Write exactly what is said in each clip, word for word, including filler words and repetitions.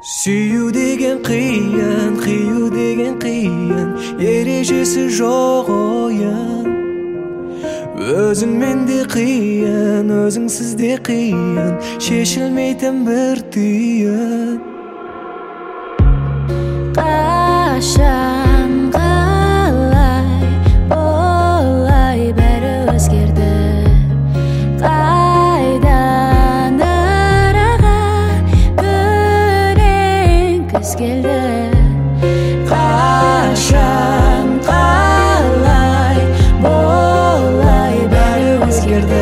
Süyü degen kıyın, kıyı degen kıyın, erejesi жоқ oyun. Özün mende kıyın, özüңсіз de kıyın, шешілмейтін бір түйін. Қашан қалай болай бәрі өзгерді. Қайдан араға күрең күз келді. Қашан қалай болай бәрі өзгерді.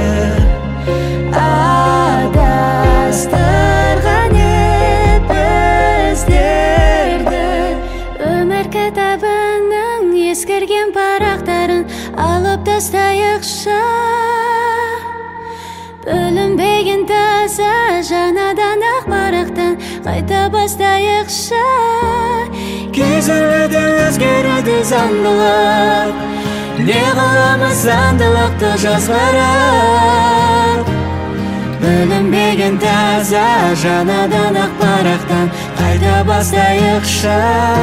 Адастырған ет біздерді. Өмір кітабының ескірген парақтарын алып тастайықшы. Бөлінбеген таза жаңадан ақ парақтан қайта бастайықшы. Кезілуді өзгеруді заңдылық, не қыламыз заңдылықты жазғырып. Бөлінбеген таза жаңадан ақ парақтан қайта бастайықшы.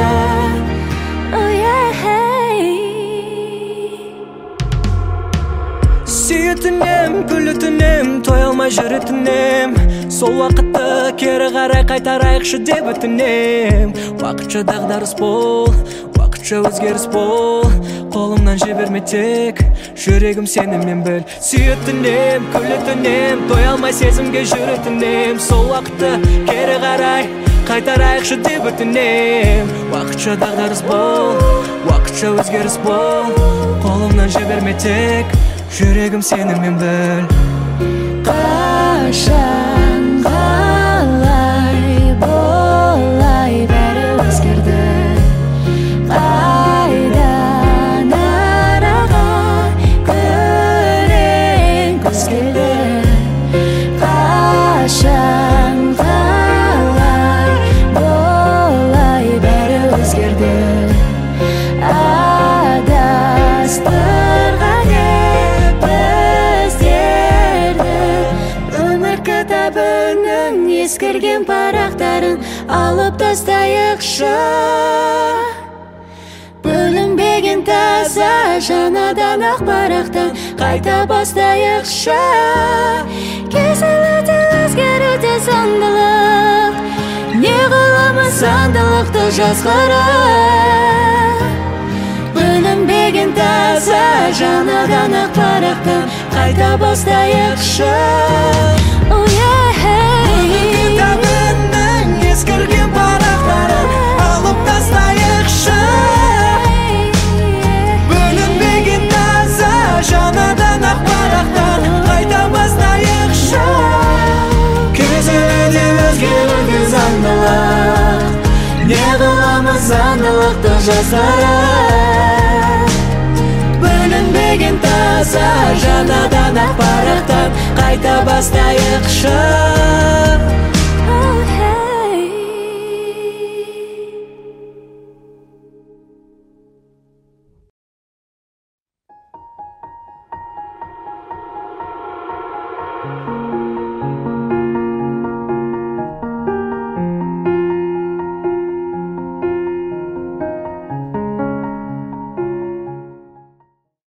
Сүйетінем, күлітінем, той алмай жүретінем. Сол уақытты кері қарай қайтарайықшы деп өтінем. Уақытша дағдарыс бол, уақытша өзгеріс бол, қолымнан жіберме тек, жүрегім сенімен біл. Сүйетінем, күлітінем, той алмай сезімге жүретінем. Сол уақытты кері қарай қайтарайықшы деп өтінем. Уақытша дағдарыс бол, уақытша өзгеріс бол, қолымнан жіберме тек, жүрегім сенімен біл. Қашан қалай болай бәрі өзгерді. Қайдан араға күрең күз келді. Қашан қалай болай бәрі өзгерді. Адастырған ет біздерді. Өмір кітабының ескірген парақтарын алып тастайықшы. Бөлінбеген таза жаңадан ақ парақтан қайта бастайықшы. Кезілуді өзгеруде заңдылық, не қыламыз заңдылықты жазғырып. Бөлінбеген таза жаңадан ақ парақтан қайта бастайықшы. Кітабының ескірген парақтарын алып тастайықшы. Бөлінбеген таза жаңадан ақ парақтан қайта бастайықшы. Кезілуде өзгеруде заңдылық, не қыламыз заңдылықты жазғырып. Бөлінбеген таза жаңадан ақ парақтан қайта бастайықшы. Oh, hey.